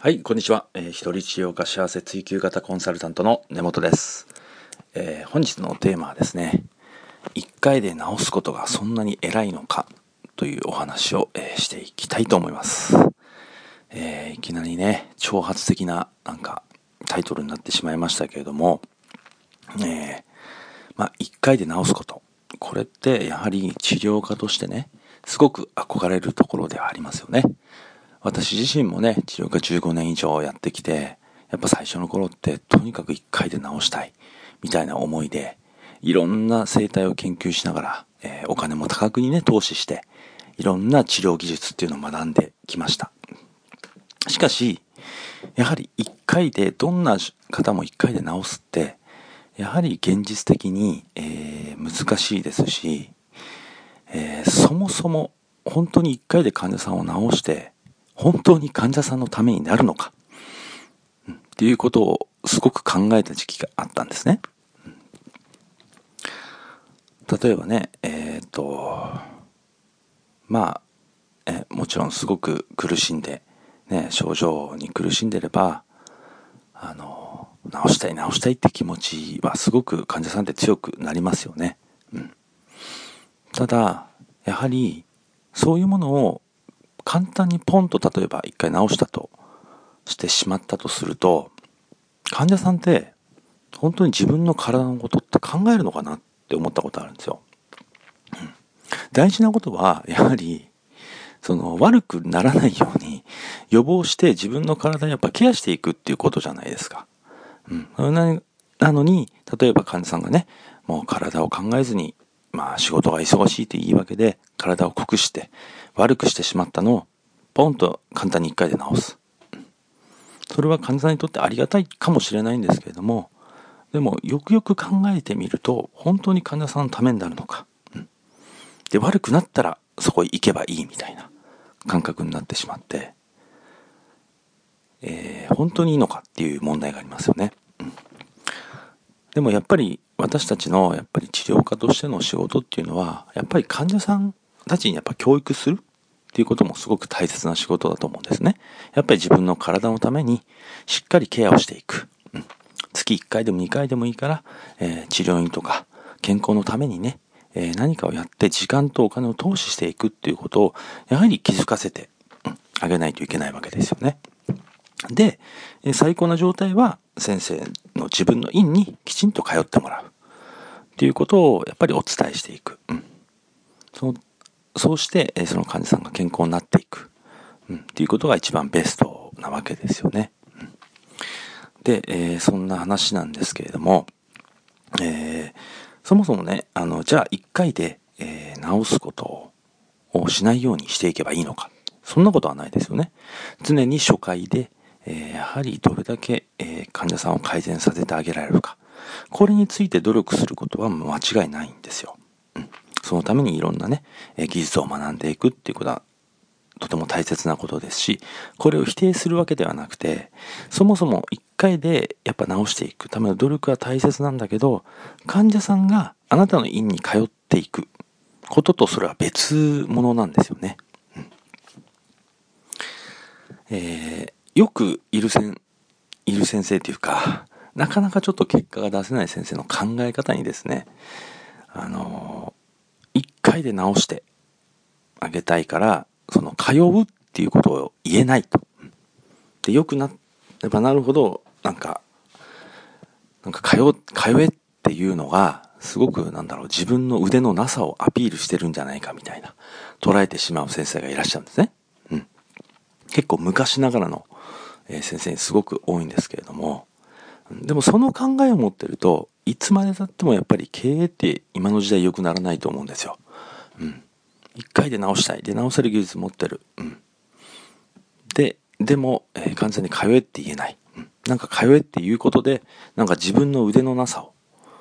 はい、こんにちは。一人治療家幸せ追求型コンサルタントの根本です。本日のテーマはですね、1回で治すことがそんなに偉いのかというお話を、していきたいと思います。いきなりね、挑発的なタイトルになってしまいましたけれども、1回で治すこと、これってやはり治療家としてね、すごく憧れるところではありますよね。私自身もね、治療科15年以上やってきて、やっぱ最初の頃ってとにかく1回で治したいみたいな思いで、いろんな生態を研究しながら、お金も多額にね投資して、いろんな治療技術っていうのを学んできました。しかしやはり1回で、どんな方も1回で治すってやはり現実的に、難しいですし、そもそも本当に1回で患者さんを治して本当に患者さんのためになるのか、っていうことをすごく考えた時期があったんですね。例えばね、もちろんすごく苦しんで、ね、症状に苦しんでれば、治したいって気持ちはすごく患者さんって強くなりますよね。ただ、やはりそういうものを簡単にポンと例えば一回治したとしてしまったとすると、患者さんって本当に自分の体のことって考えるのかなって思ったことあるんですよ。大事なことはやはり悪くならないように予防して自分の体にやっぱケアしていくっていうことじゃないですか。なのに例えば患者さんがね、もう体を考えずに仕事が忙しいって言い訳で体を酷して悪くしてしまったのをポンと簡単に一回で治す。それは患者さんにとってありがたいかもしれないんですけれども、でもよくよく考えてみると本当に患者さんのためになるのか、で悪くなったらそこへ行けばいいみたいな感覚になってしまって、本当にいいのかっていう問題がありますよね。でもやっぱり私たちの治療家としての仕事っていうのは、やっぱり患者さんたちに教育するっていうこともすごく大切な仕事だと思うんですね。やっぱり自分の体のためにしっかりケアをしていく。月1回でも2回でもいいから、治療院とか健康のためにね、何かをやって時間とお金を投資していくっていうことをやはり気づかせてあげないといけないわけですよね。で、最高な状態は先生の自分の院にきちんと通ってもらうっていうことをやっぱりお伝えしていく。そうして、その患者さんが健康になっていく、っていうことが一番ベストなわけですよね。で、そんな話なんですけれども、そもそもね、じゃあ1回で、治すことをしないようにしていけばいいのか。そんなことはないですよね。常に初回で、やはりどれだけ、患者さんを改善させてあげられるか。これについて努力することは間違いないんですよ。そのためにいろんなね、技術を学んでいくっていうことはとても大切なことですし、これを否定するわけではなくて、そもそも1回でやっぱ治していくための努力は大切なんだけど、患者さんがあなたの院に通っていくこととそれは別物なんですよね。よくいる先生というか、なかなかちょっと結果が出せない先生の考え方にですね、1回で治してあげたいから、通うっていうことを言えないと。で、よくなればなるほど、通えっていうのが、すごく自分の腕のなさをアピールしてるんじゃないかみたいな、捉えてしまう先生がいらっしゃるんですね。結構昔ながらの、先生にすごく多いんですけれども、でもその考えを持ってると、いつまで経ってもやっぱり経営って今の時代良くならないと思うんですよ。一回で直したい。で、直せる技術持ってる。でも、患者さんに通えって言えない。通えっていうことで、自分の腕のなさを、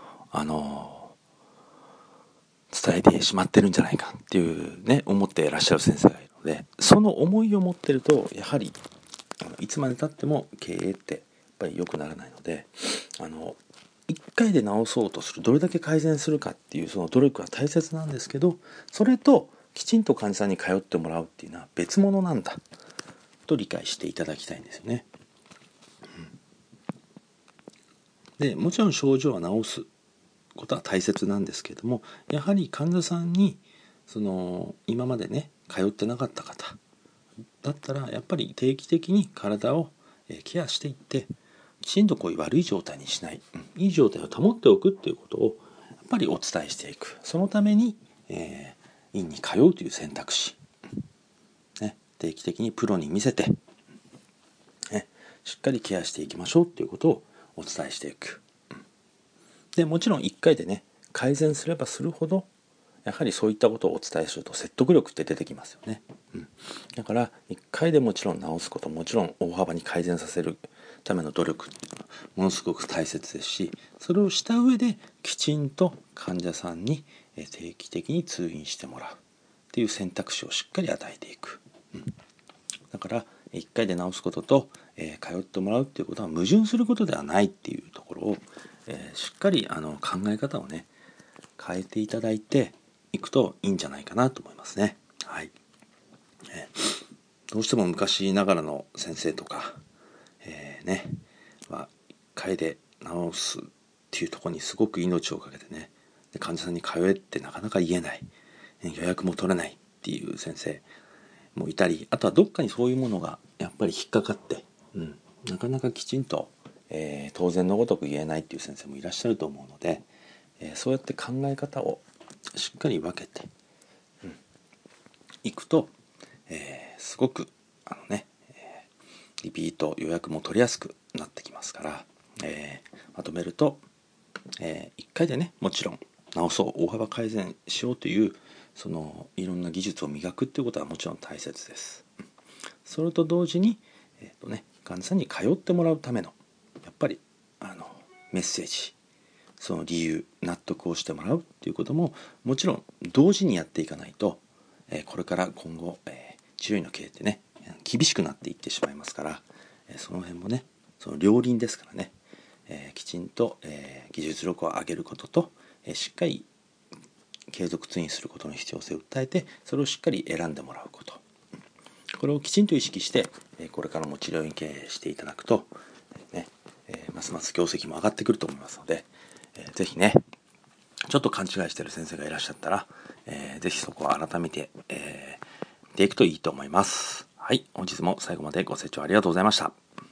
伝えてしまってるんじゃないかっていうね、思っていらっしゃる先生がいるので、その思いを持ってると、やはり、いつまで経っても経営ってやっぱり良くならないので、一回で直そうとする、どれだけ改善するかっていうその努力は大切なんですけど、それときちんと患者さんに通ってもらうっていうのは別物なんだと理解していただきたいんですよね。でもちろん症状は治すことは大切なんですけれども、やはり患者さんに今までね通ってなかった方だったら、やっぱり定期的に体をケアしていって、きちんとこういう悪い状態にしない、いい状態を保っておくっていうことをやっぱりお伝えしていく。そのために、院に通うという選択肢、定期的にプロに見せて、しっかりケアしていきましょうということをお伝えしていく。でもちろん1回でね改善すればするほど、やはりそういったことをお伝えすると説得力って出てきますよね。だから1回でもちろん治すこと、もちろん大幅に改善させるための努力ものすごく大切ですし、それをした上できちんと患者さんに定期的に通院してもらうっていう選択肢をしっかり与えていく。だから1回で治すことと、通ってもらうっていうことは矛盾することではないっていうところを、しっかり考え方をね変えていただいていくといいんじゃないかなと思いますね。はい。どうしても昔ながらの先生とか、1回で治すっていうところにすごく命をかけてね、で患者さんに通えってなかなか言えない、予約も取れないっていう先生もいたり、あとはどっかにそういうものがやっぱり引っかかって、なかなかきちんと、当然のごとく言えないっていう先生もいらっしゃると思うので、そうやって考え方をしっかり分けていくと、すごくリピート予約も取りやすくなってきますから、まとめると、1回でねもちろん治そう、大幅改善しようといういろんな技術を磨くっていうことはもちろん大切です。それと同時に、患者さんに通ってもらうためのやっぱりメッセージ、その理由、納得をしてもらうっていうことももちろん同時にやっていかないと、これから今後、治療院の経営ってね厳しくなっていってしまいますから、その辺もねその両輪ですからね、きちんと、技術力を上げることと、しっかり継続通院することの必要性を訴えて、それをしっかり選んでもらうこと、これをきちんと意識してこれからも治療院経営していただくと、ますます業績も上がってくると思いますので、ぜひねちょっと勘違いしている先生がいらっしゃったら、ぜひそこを改めて、見ていくといいと思います。はい、本日も最後までご清聴ありがとうございました。